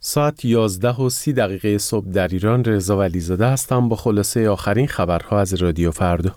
ساعت 11:30 صبح در ایران. رضا ولیزاده هستم با خلاصه آخرین خبرها از رادیو فردا.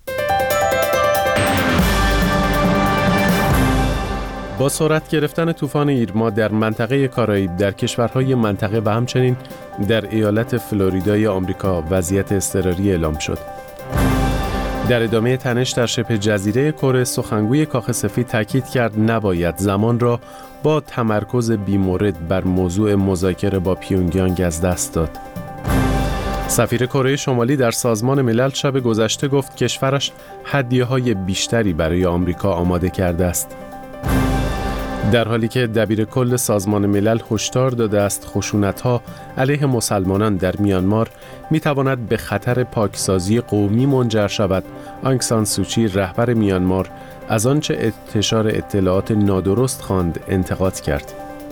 با سرعت گرفتن طوفان ایرما در منطقه کارائیب، در کشورهای منطقه و همچنین در ایالت فلوریدای آمریکا وضعیت اضطراری اعلام شد. در ادامه تنش در شبه جزیره کره، سخنگوی کاخ سفید تاکید کرد نباید زمان را با تمرکز بی‌مورد بر موضوع مذاکره با پیونگیانگ از دست داد. سفیر کره شمالی در سازمان ملل شب گذشته گفت کشورش هدیه‌های بیشتری برای آمریکا آماده کرده است. در حالی که دبیر کل سازمان ملل هشدار داده است خشونت‌ها علیه مسلمانان در میانمار می‌تواند به خطر پاکسازی قومی منجر شود، آنگ سان سوچی رهبر میانمار از آنچه انتشار اطلاعات نادرست خواند انتقاد کرد.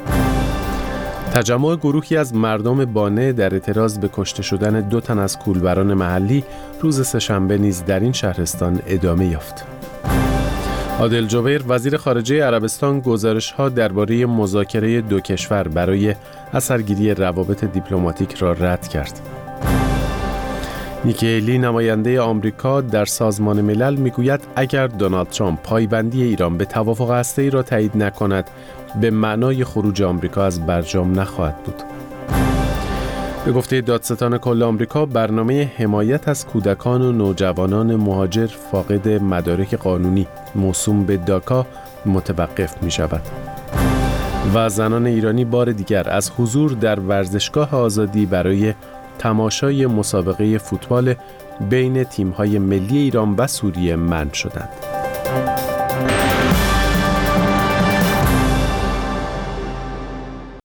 تجمع گروهی از مردم بانه در اعتراض به کشته شدن 2 تن از کولبران محلی روز سه‌شنبه نیز در این شهرستان ادامه یافت. عادل جبیر وزیر خارجه عربستان گزارش‌ها درباره مذاکره 2 کشور برای اثرگیری روابط دیپلماتیک را رد کرد. نیکی هیلی نماینده آمریکا در سازمان ملل میگوید اگر دونالد ترامپ پایبندی ایران به توافق هسته‌ای را تایید نکند، به معنای خروج آمریکا از برجام نخواهد بود. به گفته دادستان کل آمریکا، برنامه حمایت از کودکان و نوجوانان مهاجر فاقد مدارک قانونی موسوم به داکا متوقف می شود. و زنان ایرانی بار دیگر از حضور در ورزشگاه آزادی برای تماشای مسابقه فوتبال بین تیم‌های ملی ایران و سوریه منع شدند.